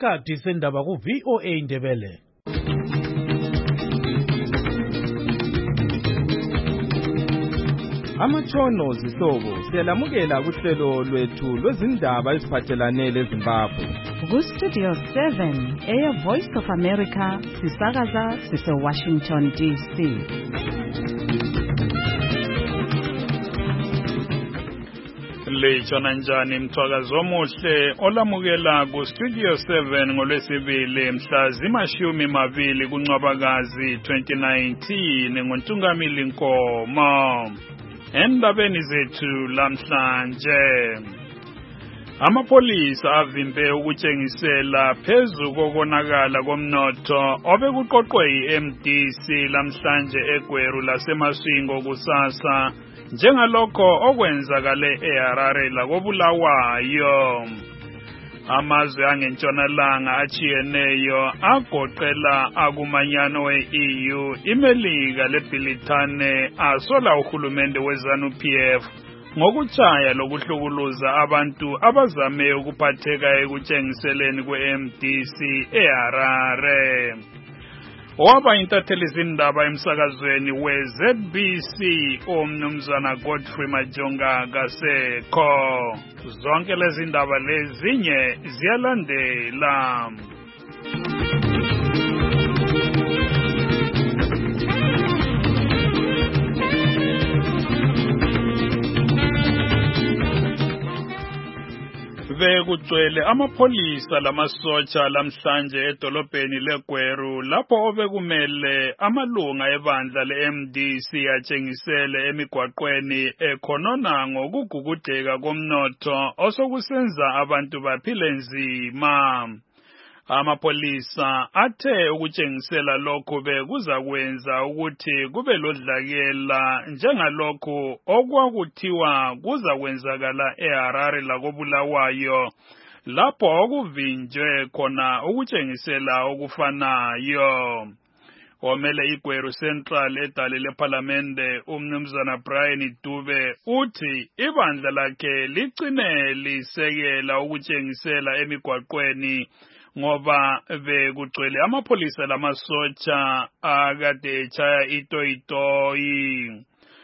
isikhathi sendaba ku VOA Ndebele. Amatshono zihlobo siyalamukela kuhlelo lwethu lwezindaba eziphathelane leZimbabwe. Ku-Studio 7 Air Voice of America sisakaza sise-Washington DC. Lechona njani mthwakazi omuhle olamukela ku-Studio 7 ngolwesibili mhla zima-20 kuNcwabakazi 2019 ngoNtungamili Nkomo. Endabeni zethu lamhlanje, amapolisa avimbe ukutshengisela phezu kokonakala komnotho obekuqoqwe yi-MDC lamhlanje eGweru laseMasvingo kusasa njengalokho okwenzakale eHarare lakobulawayo. Amazwe angentshonalanga achiyeneyo agoqela akumanyano we-EU, iMelika leBrithane asola uhulumende weZANU-PF ngokutshaya lokuhlukuluza abantu abazame ukuphatheka ekutshengiseleni kwe-MDC eHarare. Waba intatheli zindaba emsakazweni we-ZBC umnumzana Godfrey Majonga kasekho. Zonke lezi ndaba lezinye ziyalandela. Bekugcwele amapolisa lamasotsha lamhlanje edolobheni leGweru lapho obekumele amalunga ebandla le-MDC atshengisele emigwaqweni ekhonona ngokugugudeka komnotho osokusenza abantu baphile nzima. Amapolisa athe ukutshengisela lokhu bekuzakwenza ukuthi kube lodlakela njengalokhu okwakuthiwa kuzakwenzakala eHarare lakobulawayo lapho okuvinjwe khona ukutshengisela okufanayo. Omele iGweru Central edale lePhalamende umnumzana Brian Dube uthi ibandla lakhe ligcine lisekela ukutshengisela emigwaqweni ngoba bekugcwele amapolisa lamasotsha akade echaya itoyitoyi.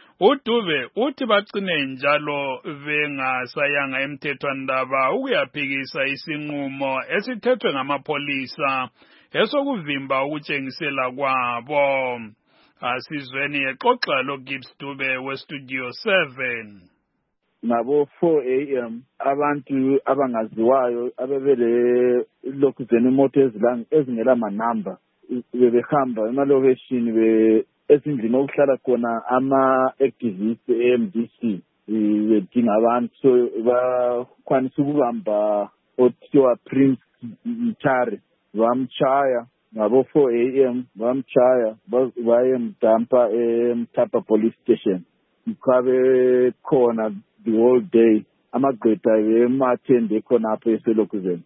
uDube uthi bagcine njalo bengasayanga emthethwandaba ukuyaphikisa isinqumo esithethwe ngamapolisa esokuvimba ukutshengisela kwabo. Asizweni exoxa loGibbs Dube weStudio 7. Ngabo 4 AM abantu abangaziwayo abebele lokuzena imoto ezingela manamba bebehamba emalokeshini esindlini okuhlala khona ama-activists e-MDC bedinga abantu, so bakwanisa ukubamba othiwa Prince Mtare bamchaya ngabo 4 AM bamchaya bayemdampa eMtapa police station. Mkhabe khona the whole day amagqwetha emathende khonapho eselokuzeni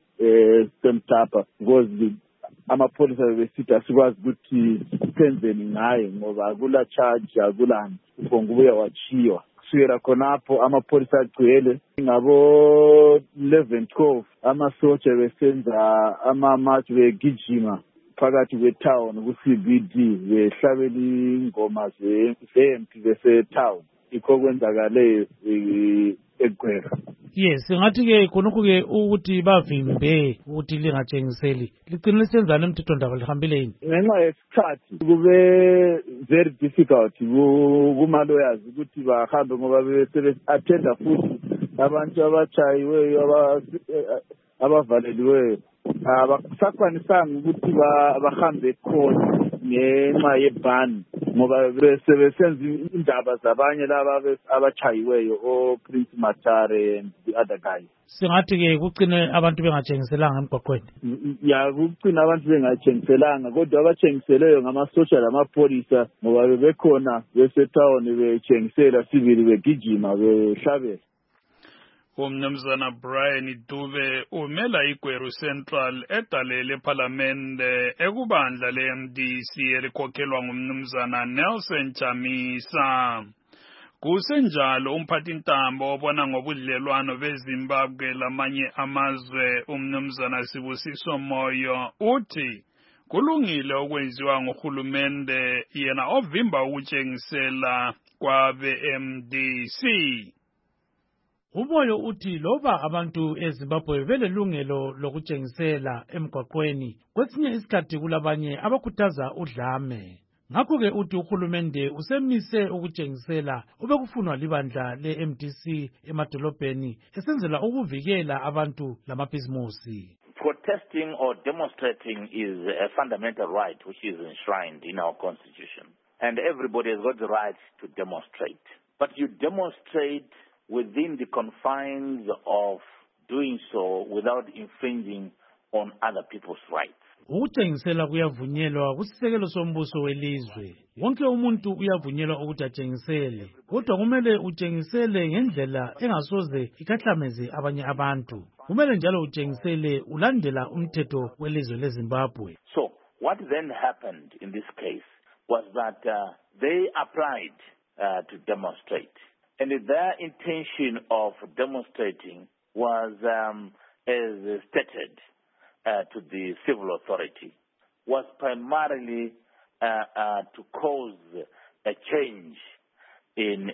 eMtapa because amapolisa besithi asikwazi ukuthi senzeni ngaye ngoba akula charge akulani ngokubuya wachiwa. Kusukela khonapho amapolisa agcwele ngabo 11-12 amasotsha besenza ama-march begijima phakathi kwetown ku-CBD behlabela ingoma zempi besetown. Ikho kwenzakale eGweru. Yes, ngathi-ke khonokho-ke ukuthi bavimbe ukuthi lingatshengiseli ligcine lisenzana emthethwandaba lihambile yini? Ngenxa yesikhathi kube very difficult kuma-lawyers ukuthi bahambe ngoba bese-attenda futhi abantu abachayiweyo abavaleliweyo. Abasakwanisanga ukuthi bahambe khona ngenxa yebhani ngoba besebenza indaba zabanye laba abachayiweyo oPrince Matare and the other guys. Singathi-ke kugcine abantu bengatshengiselanga emgwaqweni. Ya kugcina abantu bengatshengiselanga kodwa abatshengiseleyo ngamasotsha lamapolisa ngoba bebekhona besetown betshengisela sibili begijima behlabela. Umnumzana Brian Dube umela iGweru Central edale lePhalamende ekubandla le-MDC elikhokhelwa ngumnumzana Nelson Chamisa. Kusenjalo umphathintambo obona ngobudlelwano beZimbabwe lamanye amazwe umnumzana Sibusiso Moyo uthi kulungile okwenziwa ngurhulumende yena ovimba ukutshengisela kwabe-MDC. Umoyo uthi loba abantu eZimbabwe belelungelo lokutshengisela emgwaqweni, kwesinye isikhathi kulabanye abakhuthaza udlame. Ngakho-ke uthi uhulumende usemise ukutshengisela obekufunwa libandla le-MDC emadolobheni esenzela ukuvikela abantu lamabhizimusi. Protesting or demonstrating is a fundamental right which is enshrined in our constitution. And everybody has got the right to demonstrate. But you demonstrate within the confines of doing so without infringing on other people's rights. Ukutshengisela kuyavunyelwa kusisekelo sombuso welizwe. Wonke umuntu uyavunyelwa ukuthi atshengisele, kodwa kumele utshengisele ngendlela engasoze ikahlameze abanye abantu. Kumele njalo utshengisele ulandela umthetho welizwe leZimbabwe. So what then happened in this case was that they applied to demonstrate, and their intention of demonstrating was as stated to the civil authority, was primarily to cause a change in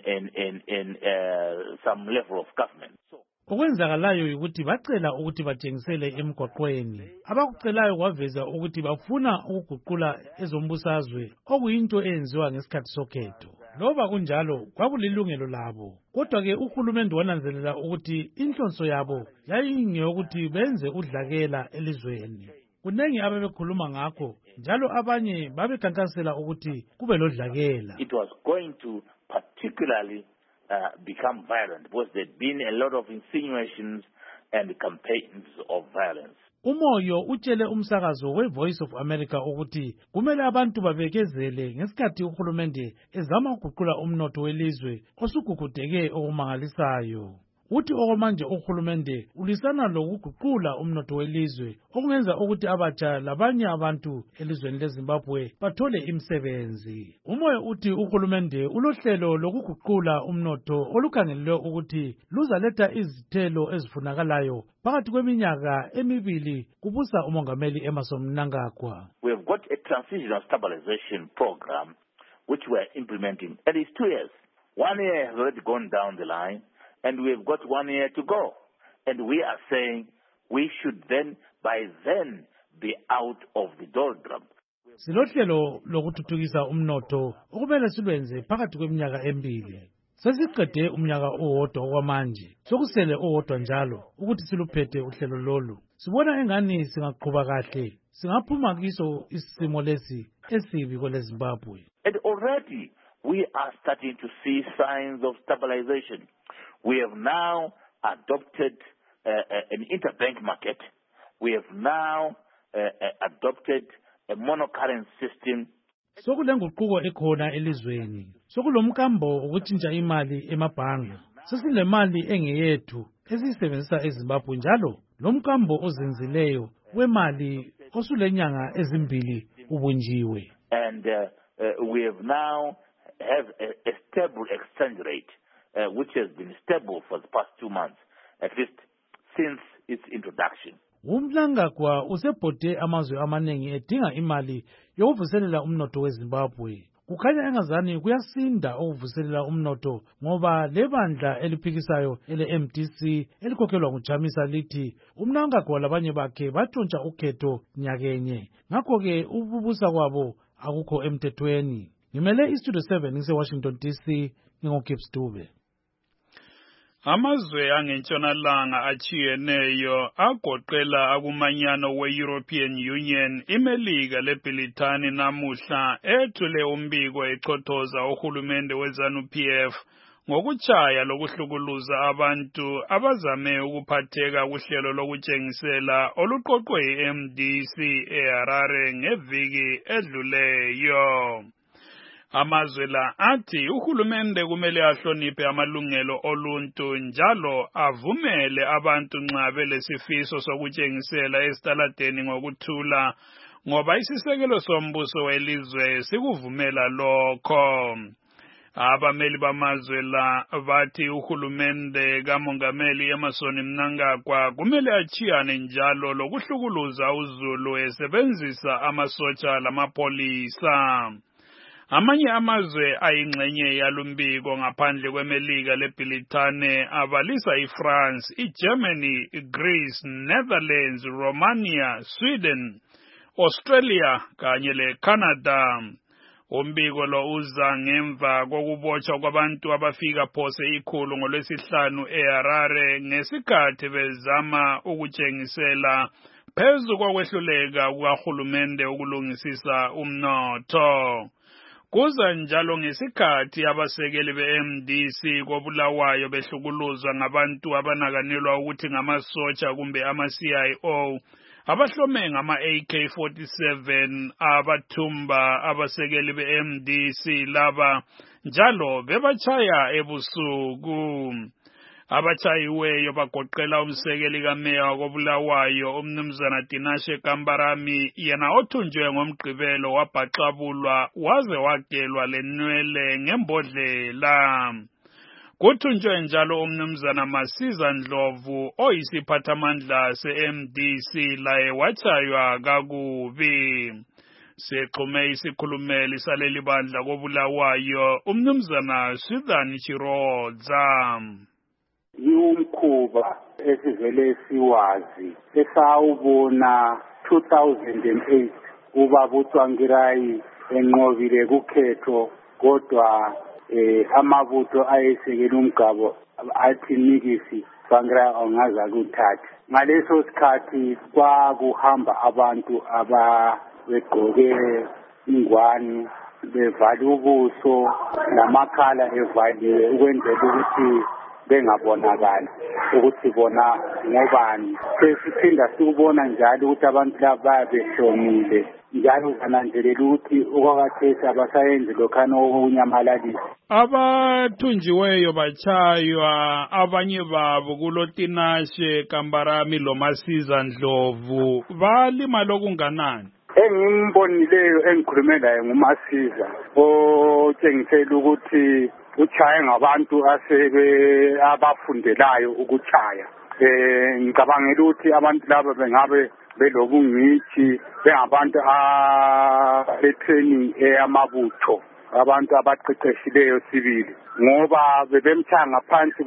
some level of government. Okwenzakalayo ukuthi bacela ukuthi batshengisele emgwaqweni. Abakucelayo kwaveza ukuthi bafuna ukuguqula ezombusazwe okuyinto eyenziwa ngesikhathi sokhetho. Loba kunjalo kwakulilungelo labo. Kodwa-ke uhulumende wananzelela ukuthi inhlonso yabo yayingeyokuthi benze udlakela elizweni. Kunengi ababekhuluma ngakho, njalo abanye babekhankasela ukuthi kube lodlakela. It was going to particularly become violent because there'd been a lot of insinuations and campaigns of violence. Umoyo utshele umsakazo we-Voice of America ukuthi kumele abantu babekezele ngesikhathi uhulumende ezama ukuguqula umnotho welizwe osugugudeke okumangalisayo. Uthi okwamanje uhulumende ulisana lokuguqula umnotho welizwe okungenza ukuthi abatsha labanye abantu elizweni leZimbabwe bathole imisebenzi. Umoyo uthi uhulumende ulohlelo lokuguqula umnotho olukhangelelwe ukuthi luzaletha izithelo ezifunakalayo phakathi kweminyaka emibili kubusa umongameli Emmerson Mnangagwa. We have got a transitional stabilization program which we are implementing, and it's 2 years. 1 year has already gone down the line, and we have got 1 year to go. And we are saying we should then, by then, be out of the doldrum. Silohlelo lokuthuthukisa umnotho okumele silwenze phakathi kweminyaka emibili. Sesiqede umnyaka owodwa okwamanje. Sokusele owodwa njalo ukuthi siluphethe uhlelo lolu. Sibona engani singaqhuba kahle. Singaphuma kiso isimo lesi esibi kweleZimbabwe. And already we are starting to see signs of stabilization. We have now adopted an interbank market. We have now adopted a monocurrency system. Sokulenguquko ekhona elizweni. Sokulomkambo ukutshintsha imali emabhangi. Sesilemali engeyethu esisebenzisa eZimbabwe njalo lomkambo ozinzileyo wemali osulenyanga ezimbili ubunjiwe. And we have now have a stable exchange rate. Which has been stable for the past 2 months, at least since its introduction. Umnangagwa usebhode amazwe amaningi edinga imali yokuvuselela umnotho weZimbabwe. Kukhanya engazani kuyasinda ukuvuselela umnotho ngoba lebandla eliphikisayo ele-MDC elikhokhelwa nguJamisa lithi uMnangagwa labanye bakhe batshontsha ukhetho nyakenye. Ngakho-ke ukubusa kwabo akukho emthethweni. Ngimele iStudio 7 ngise-Washington DC, ngingoGibbs Dube. Amazwe angentshonalanga achiyeneyo agoqela akumanyano we-European Union, iMelika leBrithani namuhla ethule umbiko echothoza uhulumende weZANU-PF ngokutshaya lokuhlukuluza abantu abazame ukuphatheka kuhlelo lokutshengisela oluqoqwe yi-MDC eHarare ngeviki edluleyo. Amazwe la athi uhulumende kumele ahloniphe amalungelo oluntu njalo avumele abantu nxa belesifiso sokutshengisela esitaladeni ngokuthula ngoba isisekelo sombuso welizwe sikuvumela lokho. Abameli bamazwe la bathi uhulumende kaMongameli Emmerson Mnangagwa kumele achiyane njalo lokuhlukuluza uZulu esebenzisa amasotsha lamapolisa. Amanye amazwe ayingxenye yalumbiko ngaphandle kweMelika leBritane abalisa iFrance, iGermany, iGreece, Netherlands, Romania, Sweden, Australia kanye leCanada. Umbiko lo uza ngemva kokubotshwa kwabantu abafika phose 100 ngoLwesihlanu eHarare ngesikhathi bezama ukutshengisela phezu kokwehluleka kukahulumende ukulungisisa umnotho. Kuza njalo ngesikhathi abasekeli be-MDC koBulawayo behlukuluzwa ngabantu abanakanelwa ukuthi ngamasotsha kumbe ama-CIO abahlome ngama-AK-47 abathumba abasekeli be-MDC laba njalo bebachaya ebusuku. Abachayiweyo bagoqela umsekeli kameya wakoBulawayo umnumzana Tinashe Kambarami yena othunjwe ngomgqibelo wabhaxabulwa waze wagelwa lenwele ngembodlela. Kuthunjwe njalo umnumzana Masiza Ndlovu oyisiphathamandla se-MDC laye wachaywa kakubi. Sexhume isikhulumeli saleli bandla koBulawayo umnumzana Swithan Chirodza. Umkhuba esivele siwazi esawubona 2008 ubaba uTsvangirai enqobile kukhetho kodwa amabutho ayesekela umgabo athi nikisi Tsvangirai ongaza kuthatha. Ngaleso sikhathi kwakuhamba abantu ababegqoke ingwani bevale ubuso namakhala evaliwe ukwenzela ukuthi bengabonakali ukuthi bona ngobani. Sesiphinda sikubona njalo ukuthi abantu laba babehlomile njalo bananzelela ukuthi okwakhathesi abasayenzi lokhana okunyamalalisa. Abathunjiweyo bachaywa abanye babo kuloTinashe Kambarami loMasiza Ndlovu balima lokunganani. Engimbonileyo engikhulume laye nguMasiza otshengisela ukuthi uchaye ngabantu abafundelayo ukuchaya. Ngicabangela ukuthi abantu laba bengabe belobungithi bengabantu be-training eyamabutho, abantu abaqeqeshileyo sibili ngoba bebemchaya ngaphansi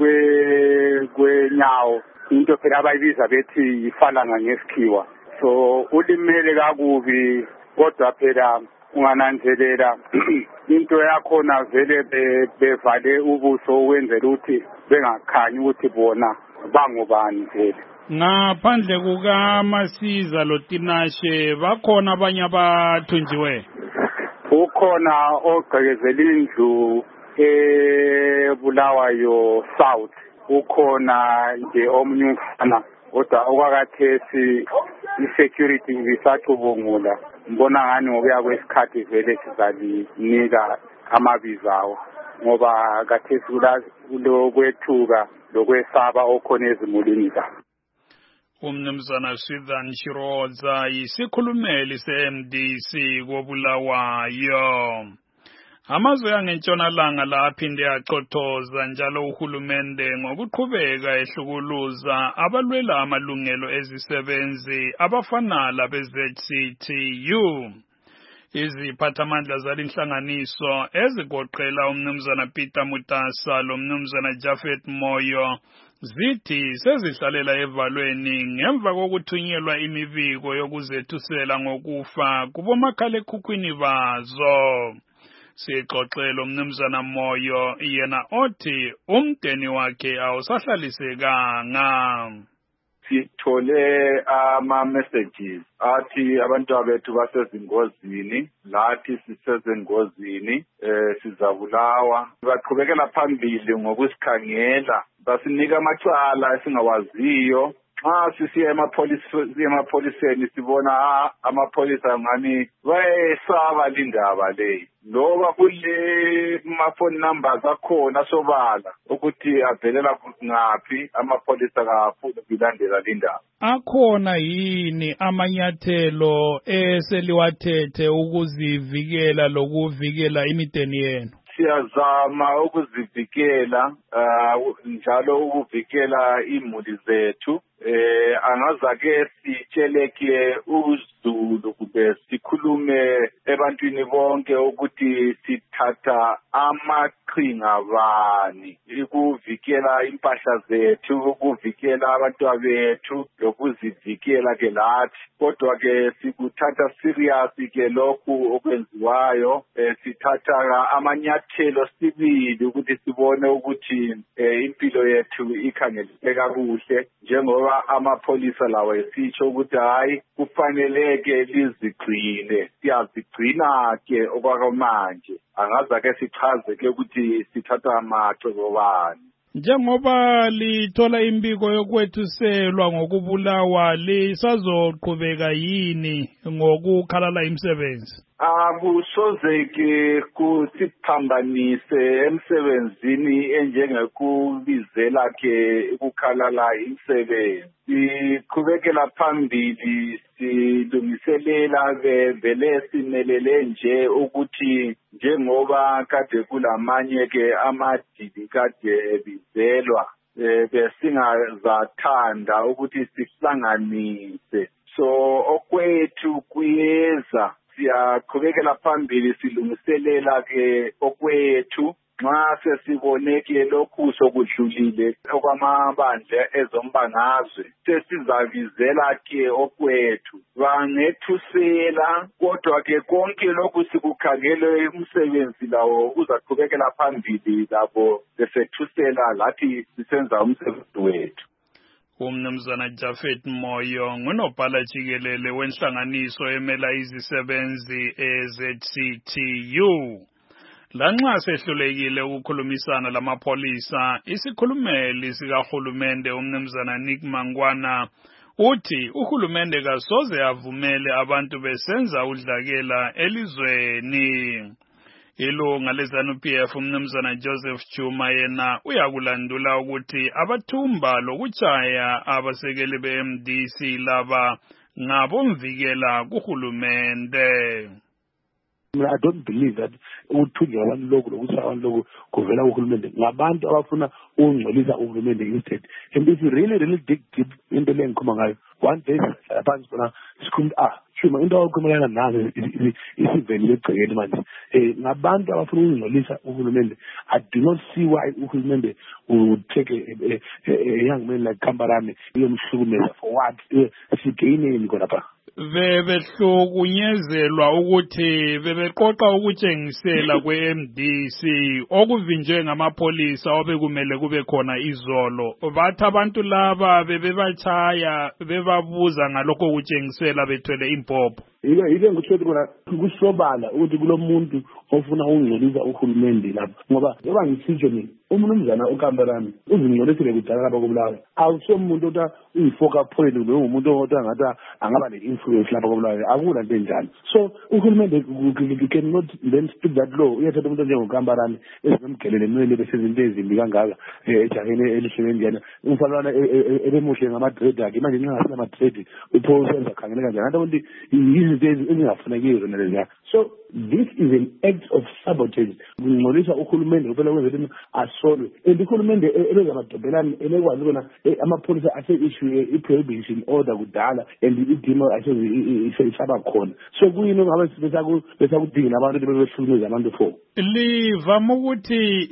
kwenyawo into phela abayibiza bethi yifalanga ngesikhiwa. So ulimele kakubi kodwa phela ungananzelela into yakhona vele bevale ubuso ukwenzela ukuthi bengakhanyi ukuthi bona bangobani vele. Ngaphandle kukaMasiza loTinashe bakhona abanye abathunjiwe. Ukhona ogqekezela indlu eBulawayo South, ukhona nje omunye umfana kodwa okwakhathesi i-security ibisacubungula. Mbona ngani ngokuya kwesikhathi vele sizalinika amabizo awo ngoba khathesi kulokwethuka lokwesaba okhona ezimulini zabo. Umnumzana Swithan Chirodza yisikhulumeli se-MDC koBulawayo. Amazwe angentshonalanga la aphinde achothoza njalo uhulumende ngokuqhubeka ehlukuluza abalwela amalungelo ezisebenzi abafana labe-ZCTU. Iziphathamandla zalinhlanganiso ezigoqela umnumzana Peter Mutasa lomnumzana Jafet Moyo zithi sezihlalela evalweni ngemva kokuthunyelwa imibiko yokuzethusela ngokufa kubomakhalekhukhwini bazo. Sixoxela umnumzana Moyo yena othi umndeni wakhe awusahlalisekanga. Sithole ama-messages athi abantu bethu basezingozini, lathi sisezingozini, sizabulawa. Baqhubekela phambili ngokusikhangela, basinika amacala esingawaziyo. Xa sisiya emapholiseni sibona amapholisa ngani bayesaba lindaba leyi. Loba kule ma-phone numbers akhona sobala ukuthi avelela ngaphi amapholisa kakhulu bilandela lindaba. Akhona yini amanyathelo eseliwathethe ukuzivikela lokuvikela imideni yenu? siyazama ukuzivikela njalo ukuvikela imuli zethu. Angazake sitsheleke uZulu kube sikhulume ebantwini bonke ukuthi sithatha amaqhinga bani ukuvikela impahla zethu, ukuvikela abantwana bethu lokuzivikela ke lathi. Kodwa ke sikuthatha serious ke lokhu okwenziwayo. Sithatha amanyathelo sibili ukuthi sibone ukuthi impilo yethu ikhangeleke kakuhle, njengoba amapholisa lawo esitsho ukuthi hayi kufaneleke lizigcine. Siyazigcina ke okwakamanje. Angaza ke sichaze ke ukuthi sithatha amacebo bani. Njengoba lithola imbiko yokwethuselwa ngokubulawa, lisazoqhubeka yini ngokukhalala imisebenzi? Akusoze ke kusiphambanise emsebenzini enjengekubizela ke ukukhalala imisebenzi. Siqhubekela phambili, silungiselela vele simelele nje ukuthi njengoba kade kulamanye ke amadili kade bizelwa, besingazathanda ukuthi sihlanganise. So okwethu kuyeza, siyaqhubekela phambili silungiselela ke okwethu. Nxa sesiboneke lokhu sokudlulile okwamabandla ezombangazwe, sesizabizela ke okwethu bangethusela. Kodwa ke konke lokhu sikukhangele umsebenzi lawo uzaqhubekela phambili labo besethusela lathi sisenza umsebenzi wethu. Umnumzana Jafet Moyo ngunobhala jikelele wenhlanganiso emela izisebenzi eZCTU. Lanxa sehlulekile ukukhulumisana lamapholisa, isikhulumeli sikahulumende umnumzana Nick Mangwana uthi uhulumende kasoze avumele abantu besenza udlakela elizweni. Ilunga leZANU-PF umnumzana Joseph Chuma yena uyakulandula ukuthi abathumba lokuchaya abasekeli be-MDC laba ngabomvikela kuhulumende. I don't believe that ukuthunywa abantu lokhu lokuchaya abantu lokhu kuvela kuhulumende. Ngabantu abafuna ukungcolisa uhulumende instead. And if you really dig deep into le ngikhuluma ngayo, one day phansi khona sikhuluma Chuma into awukhulumela nazo isiveli legcekeni manje. Ngabantu abafuna ukungcolisa uhulumende. I do not see why uhulumende would take a young man like Kambarame iyomhlukumeza for what? Sigaineni khona pha. Bebehlukunyezelwa ukuthi bebeqoqa ukutshengisela kwe-MDC okuvinjwe ngamapholisa obekumele kube khona izolo. Bathi abantu laba bebebachaya bebabuza ngalokho ukutshengisela bethwele impopho. Ile ngithethe khona kusobala ukuthi kulomuntu ofuna ukungcolisa uhulumende lapha, ngoba ngoba ngisitsho mina umnumzana uKambarami uzingcolisile kudala lapha koBulawayo. Awusomuntu othi uyifoka point ube umuntu othi ngathi angaba ne-influence lapha koBulawayo. Akula nto enjalo. So uhulumende cannot then speak that law. Uyathatha umuntu njengoKambarami ezinomgelele emele besezinto ezimbi kangaka ejaheni elihleleni njena. Umfalwana ebemuhle ngama-dread akhe manje nxa ngasina ama-dread upho usenza khangeleka njani. Anto ukuthi izinto ezingafunekiyo zona leziya. So this is an act of sabotage. Ngingcolisa uhulumende uphela kwenza asolwe. And uhulumende ebezamadobhelani elekwazi kona amapholisa ase-issue i-prohibition order kudala and idimo isaba khona. So kuyini ngabe besakudinga abantu bebehlukumeza abantu for. Livama ukuthi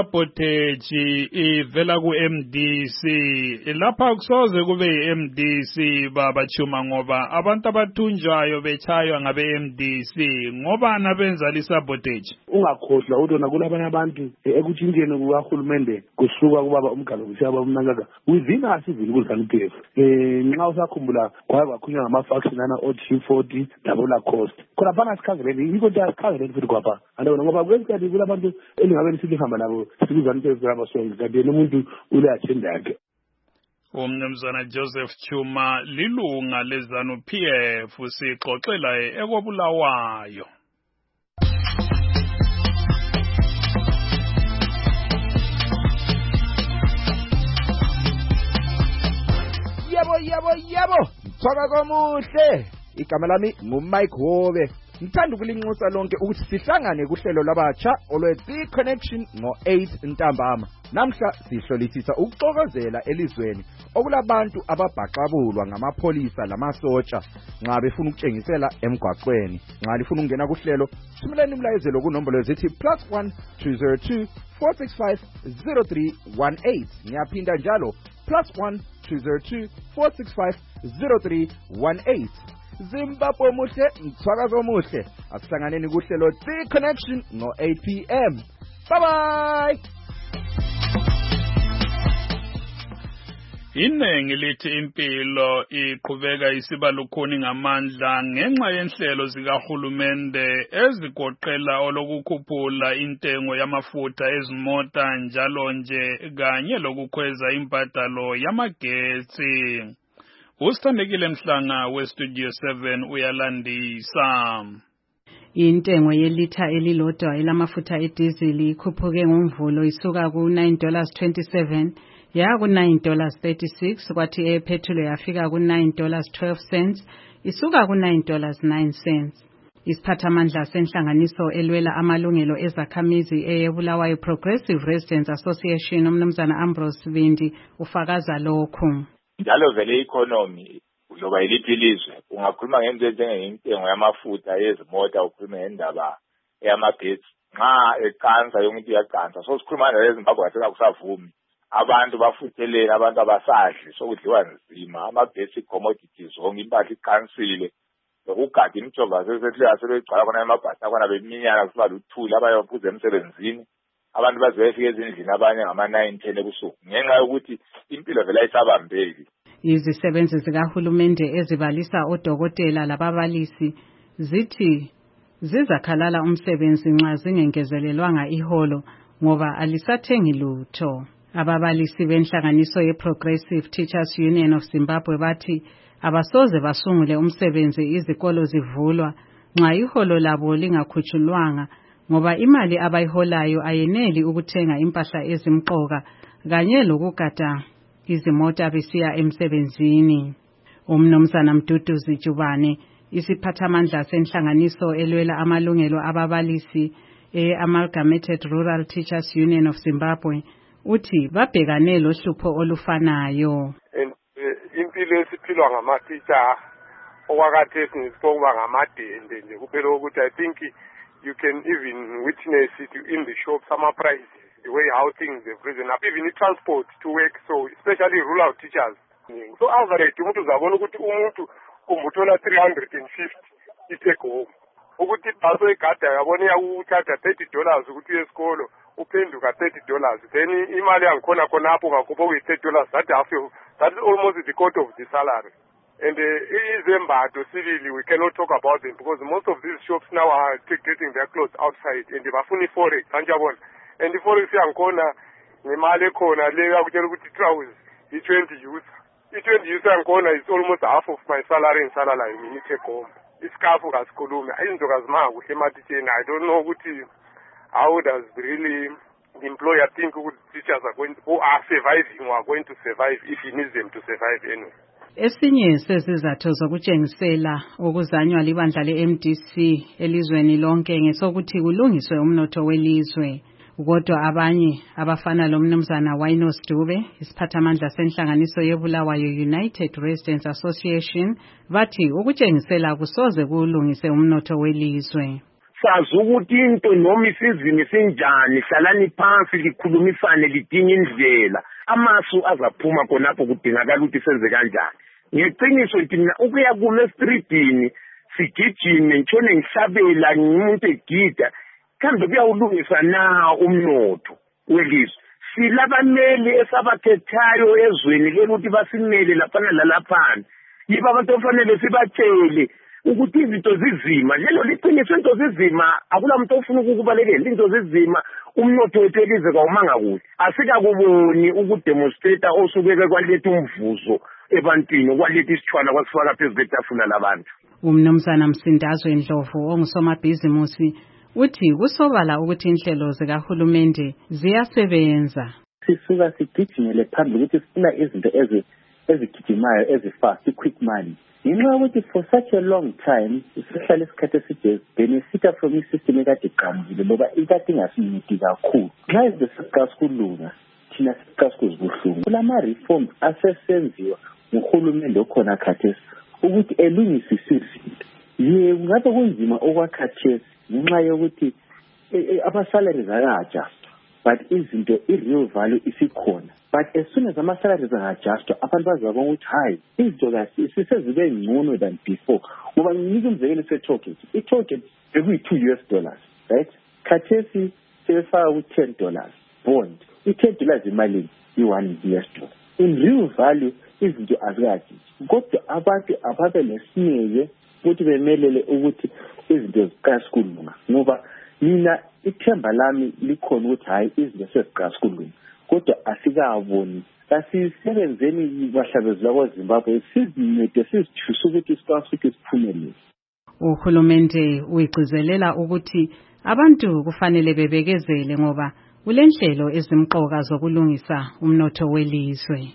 isabotage ivela ku-MDC. Lapha kusoze kube yi-MDC babachuma ngoba abantu abathunjwayo bechaywa ngabe-MDC ngoba nabenza lisabotage. Ungakhohlwa ukuthi nakulabanye abantu ekutshintsheni kukahulumende kusuka kubaba umgalo kusiya baba umnankaka within us even kuZANU-PF. Nxa usakhumbula kwakhulunywa ngama-faction ana o-T40 double cost. Khona phana sikhangeleni yikho nje asikhangeleni futhi kwapha. Andabona ngoba kwesikhathi kulabantu elingabe lisihamba nabo sikuzANU-PF ngaba sonke kanti nomuntu ule agenda yakhe. Umnumzana Joseph Chuma lilunga leZANU-PF sixoxela ekobulawayo. Yebo, mthoka komuhle. Igama lami nguMike Hobe. ngithanda ukulinxusa lonke ukuthi sihlangane kuhlelo labatsha olwe-The Connection ngo-8 ntambama. Namhla sihlolisisa ukuxokozela elizweni okulabantu ababhaxabulwa ngamapholisa lamasotsha nxa befuna ukutshengisela emgwaqweni. Nxa lifuna ukungena kuhlelo, thumelani imlayezelo kunombolo ezithi +1 202 465 0318. Ngiyaphinda njalo +1 202 465 0318. Zimbabwe muhle, mthwakazo muhle. Asihlanganeni kuhlelo The Connection ngo-8 p.m. Bye bye. Inengi lithi impilo iqhubeka isiba lukhuni ngamandla ngenxa yenhlelo zikahulumende ezigoqela olokukhuphula intengo yamafutha ezimota njalo nje kanye lokukhweza imbadalo yamagetsi. Usithandekile Mhlanga weStudio 7 uyalandisa. Intengo yelitha elilodwa elamafutha edizili ikhuphuke ngomvulo isuka ku$9.27 ya ku$9.36 kwathi epetrol yafika ku$9.12 isuka ku$9.09. Isiphathamandla senhlanganiso elwela amalungelo ezakhamizi eyeBulawayo Progressive Residents Association umnumzana Ambrose Vindi ufakaza lokhu. Njalo vele economy loba ilipilizwe ungakhuluma ngento njengentengo yamafutha yezimota ukhuluma ngendaba yamagetsi nxa eqansa yonke iyacansa so sikhuluma ngeZimbabwe akusavumi abantu bafuthelene abantu abasadli sokudliwa nzima ama-basic commodities onke impahla iqansile lokugada imijova sebegcwala khona emabhasi akhona beminyana kusiba luthuli abanye baphuza emsebenzini abantu bazefika ezindlini abanye ngama-9-10 ebusuku ngenxa yokuthi impilo vele ayisabambeki. Izisebenzi zikahulumende ezibalisa odokotela lababalisi zithi zizakhalala umsebenzi nxa zingengezelelwanga iholo ngoba alisathengi lutho. Ababalisi benhlanganiso ye-Progressive Teachers Union of Zimbabwe bathi abasoze basungule umsebenzi izikolo zivulwa nxa iholo labo lingakhutshulwanga ngoba imali abayiholayo ayeneli ukuthenga impahla ezimqoka kanye lokugada izimota besiya emsebenzini. Umnumzana Mduduzi Jubane isiphathamandla senhlanganiso elwela amalungelo ababalisi e-Amalgamated Rural Teachers Union of Zimbabwe uthi babhekane lohlupho olufanayo. Impilo esiphilwa ngamateacher okwakhathesi ngisikuba ngamadende nje kuphela ukuthi I think you can even witness it in the shops, some prices, the way how things have risen up, even the transport to work, so especially rural teachers. So average umuntu uzabona ukuthi umuntu umuthola 350 i-take home. Ukuthi ibhaso egada yabona iyakuthatha $30 ukuthi uye esikolo uphenduka $30. Then imali yangikhona khonapho ngakhupha $30, that's almost the quarter of the salary. And izembatho civili we cannot talk about them because most of these shops now are getting their clothes outside and bafuna forex kanjabona and forex yangikhona nemali ekhona le yakutshela ukuthi trousers i-20 user yangikhona is almost half of my salary ngisalala yimi take home. Iskafu ngasikhuluma izinto kazimanga kuhle ematitsheni. I don't know ukuthi how does really the employer think ukuthi teachers are going who are surviving or are going to survive if he needs them to survive anyway. Esinye sezizathu zokutshengisela okuzanywa libandla le-MDC elizweni lonke ngesokuthi kulungiswe umnotho welizwe. Kodwa abanye abafana lomnumzana Wainos Dube isiphathamandla senhlanganiso yeBulawayo United Residents Association bathi ukutshengisela kusoze kulungise umnotho welizwe. Sazi ukuthi into noma isizini sinjani hlalani phansi likhulumisane lidinga indlela amasu azaphuma khonapho kudingakala ukuthi senze kanjani. Ngeqiniso ngithi mina ukuya kuma streetini sigijime ngitshone ngihlabela ngumuntu egida kambe kuyawulungisa na umnotho welizwe. Silabameli esabakhethayo ezweni lokuthi basimele lapha nalaphana yiba abantu ofanele sibatshele ukuthi izinto zizima. Lelo liqiniso into zizima akula muntu ofuna ukubalekela into zizima umnotho wethu elize kawumanga kuhle. Asikakuboni ukudemonstrate osubeke kwaletha umvuzo ebantwini okwaletha isithwala kwasifaka phezu kwetafula labantu. Umnumzana Msindazwe Ndlovu ongusomabhizimusi uthi kusobala ukuthi inhlelo zikahulumende ziyasebenza. Sisuka sigijimele phambili ukuthi sifuna izinto ezigijimayo ezifast quick money ngenxa ukuthi for such a long time sihlale isikhathi eside benefita from i-system ekade iqambile ngoba ikade ingasinidi kakhulu. Nxa izinto sesiqala sikulunga thina siqala sikuzibuhlungu. Kulama-reforms asesenziwa nguhulumende okhona khathesi ukuthi elungisise izinto. Kungabe kunzima okwakhathesi ngenxa yokuthi ama-salaries aka-adjustwa but izinto i-real value isikhona. But as soon as ama-salaries anga-adjustwa abantu bazabona ukuthi hayi izinto sisezibe ngcono than before. Ngoba nginika umzekelo se-tollgate. I-tollgate bekuyi-$2, right? Khathesi sebefaka ku-$10 bond. I-$10 imalini i-$1. In real value izinto azikajiki. Kodwa abantu ababe nesineke ukuthi bemelele ukuthi izinto ziqala sikulunga. Ngoba mina ithemba lami likhona ukuthi hayi izinto seziqala sikulunga. Kodwa asikaboni. Asisebenzeni bahlabezela kwaZimbabwe sizincede sizithuse ukuthi sikwazi siphumelele. Uhulumende uyigcizelela ukuthi abantu kufanele bebekezele ngoba kulenhlelo ezimqoka zokulungisa umnotho welizwe.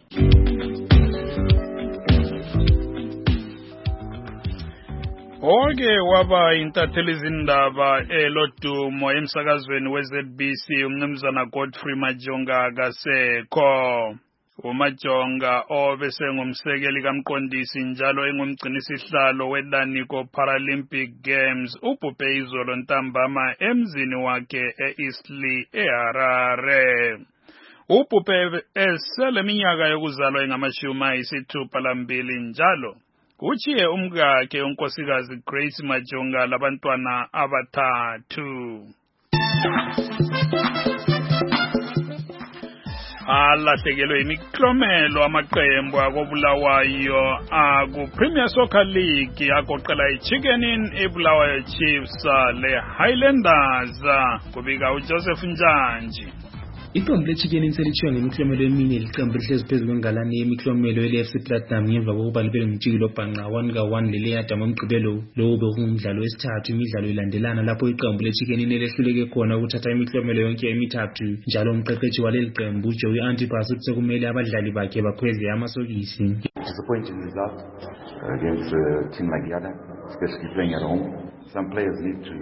Oke waba intatheli izindaba elodumo emsakazweni weZBC umnumzana Godfrey Majonga akasekho. uMajonga obese ngumsekeli kaMqondisi njalo engumgcinisihlalo weDaniko Paralympic Games ubhubhe izolo ntambama emzini wakhe eEastleigh eHarare. Ubhubhe eseleminyaka yokuzalwa engama-62 njalo uchiye umkakhe unkosikazi Grace Majonga labantwana abathathu. Alahlekelwe imiklomelo amaqembu akobulawayo aku-Premier Soccer League agoqela iChicken Inn eBulawayo Chiefs le-Highlanders kubika uJoseph Njanji. Iqembu leChicken Inn selithiwa ngemiklomelo emine liqembu lihlezi phezu kwengalane yemiklomelo ele-FC Platinum ngemva kokuba libe ngumjikelo obhanqa 1-1 leleyada ngomgqibelo. Lowo bekungumdlalo wesithathu imidlalo ilandelana lapho iqembu leChicken Inn lehluleke khona ukuthatha imiklomelo yonke emithathu. Njalo umqeqeshi waleli qembu uJoey Antipas uthi sekumele abadlali bakhe bakhweze amasokisi. Disappointing result against team like Yada, especially playing at home. Some players need to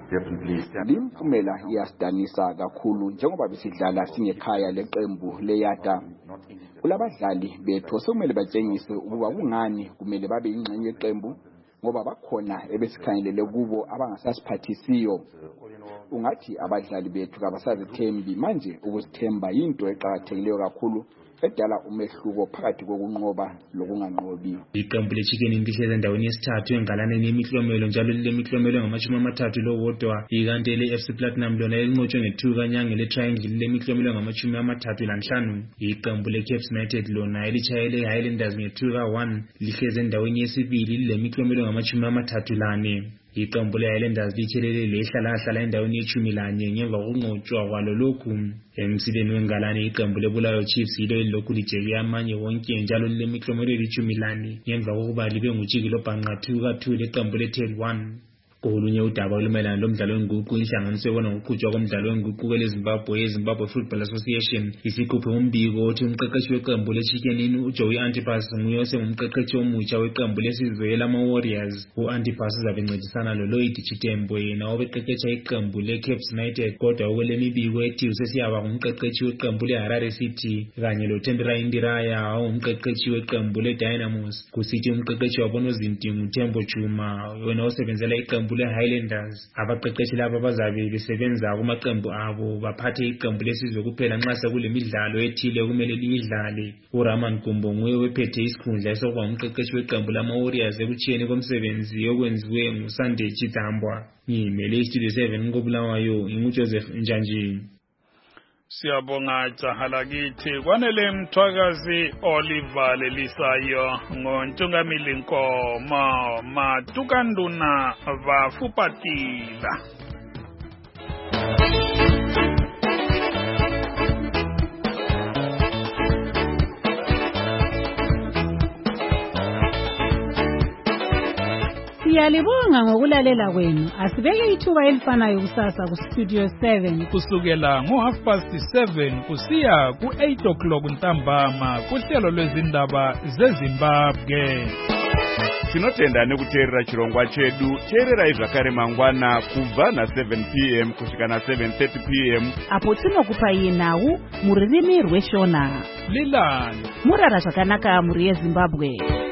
Limphumela iyasidanisa kakhulu njengoba besidlala singekhaya leqembu leyada. Kulabadlali bethu sekumele batshengise ukuba kungani kumele babe ingxenye yeqembu ngoba bakhona ebesikhangelele kubo abangasasiphathisiyo. Ungathi abadlali bethu kabasazithembi manje ukusithemba into eqhakathekileyo kakhulu edala umehluko phakathi kokunqoba lokunganqobi. Iqembu leChicken Inn lihlezi endaweni yesithathu engalaneni yemiklomelo njalo lilemiklomelo engama-30 lowodwa. Ikanti le-FC Platinum lona elinqotshwe nge-2 kanyange le-Triangle lilemiklomelo engama-35. Iqembu le-Caps United lona elitshayele i-Highlanders nge-2-1 lihlezi endaweni yesibili lilemiklomelo engama-34. Iqembu le-Highlanders lithelele lehlala endaweni ye-11 ngemva kokunqotshwa kwalo lokhu. Emsileni wengalane iqembu leBulawayo Chiefs yilo elilokhu lijeke amanye wonke njalo lilemiklomelo eli-14 ngemva kokuba libe ngujikelo bhanqa 2-2 leqembu le-Tel1. Kolunye udaba olumayelana lomdlalo wenguqu inhlanganiso ebona ngokuqhutshwa komdlalo wenguqu kweleZimbabwe yeZimbabwe Football Association isikhuphe umbiko othi umqeqeshi weqembu leChicken Inn uJoey Antipas nguye osengumqeqeshi omutsha weqembu lesizwe lama-Warriors. U-Antipas uzabe encedisana loLloyd Chitembwe yena obeqeqesha iqembu leCaps United kodwa okulemibiko ethi usesiyaba ngumqeqeshi weqembu leHarare City kanye loTendera Indiraya ongumqeqeshi weqembu leDynamos kusithi umqeqeshi wabonozinti nguTembo Chuma wena osebenzela iqembu le-Highlanders. Abaqeqeshi laba bazabe besebenza kumaqembu abo baphathe iqembu lesizwe kuphela nxa sekulemidlalo ethile kumele liyidlale. uRaman Gumbo nguye wephethe isikhundla esokuba umqeqeshi weqembu lama-Warriors ekutshiyeni komsebenzi okwenziwe nguSunday Chitambwa. Ngimele iStudio 7 koBulawayo inguJoseph Njanji. Siyabonga jaha lakithi kwanele mthwakazi Oliver lelisayo ngontungamili Nkomo Matukanduna vafupatila. Siyalibonga ngokulalela kwenu. Asibeke ithuba elifanayo kusasa kuStudio 7 kusukela ngo7:30 kusiya ku8 o'clock ntambama kuhlelo lwezindaba zeZimbabwe. tinotenda nekuteerera chirongwa chedu. Teererai zvakare mangwana kubva na7 p.m. kusvika na7:30 p.m. apo tinokupai nhau muririmi rweshona. Lilani murara zvakanaka muri yeZimbabwe.